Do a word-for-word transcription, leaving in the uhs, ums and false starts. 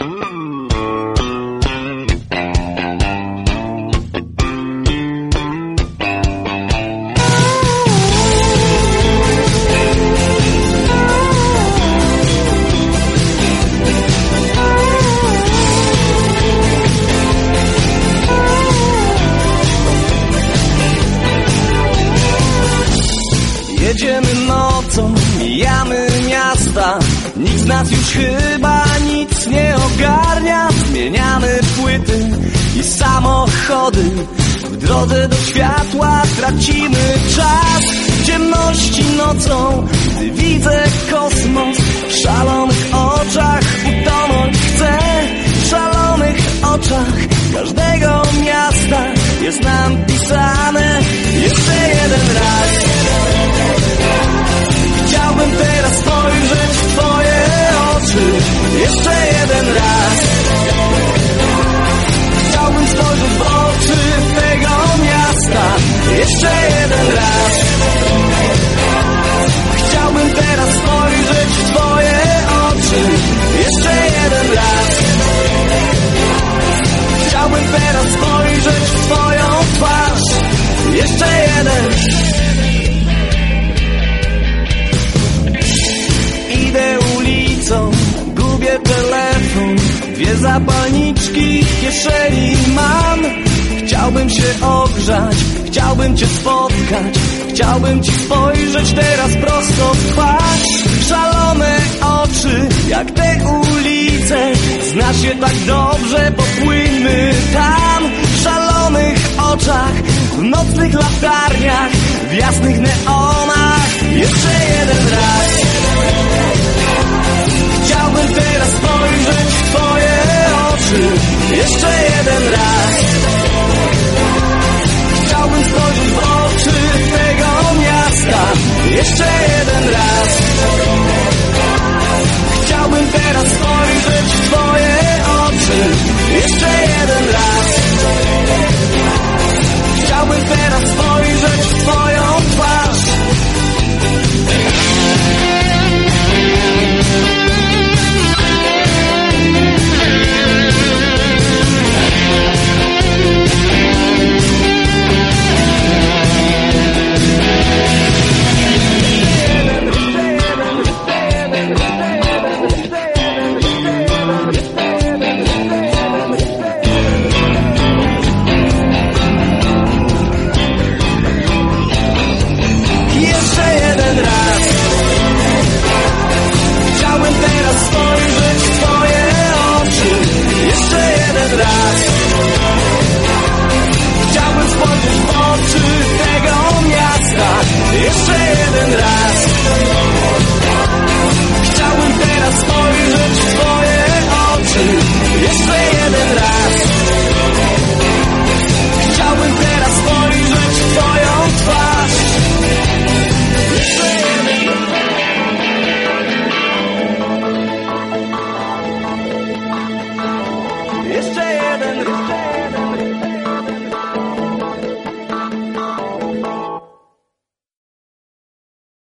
Jedziemy nocą, mijamy miasta. Nikt z nas już chyba nic nie ogarnia. Zmieniamy płyty i samochody. W drodze do światła tracimy czas. W ciemności nocą, gdy widzę kosmos, w szalonych oczach utonąć chcę. W szalonych oczach każdego miasta jest nam pisane jeszcze jeden raz. Chciałbym teraz spojrzeć w twoje oczy jeszcze jeden raz. Chciałbym spojrzeć w oczy tego miasta jeszcze jeden raz. Chciałbym teraz spojrzeć w twoje oczy jeszcze jeden raz. Chciałbym teraz spojrzeć w twoją twarz jeszcze jeden raz. Idę ulicą, gubię telefon, dwie zapalniczki w kieszeni mam. Chciałbym się ogrzać, chciałbym cię spotkać, chciałbym ci spojrzeć teraz prosto w twarz. Szalone oczy, jak te ulice, znasz je tak dobrze, popłyńmy tam. W szalonych oczach, w nocnych latarniach, w jasnych neonach, jeszcze jeden raz. Chciałbym teraz spojrzeć w twoje oczy jeszcze jeden raz. Chciałbym spojrzeć w oczy tego miasta jeszcze jeden raz. Chciałbym teraz spojrzeć w twoje oczy jeszcze jeden raz.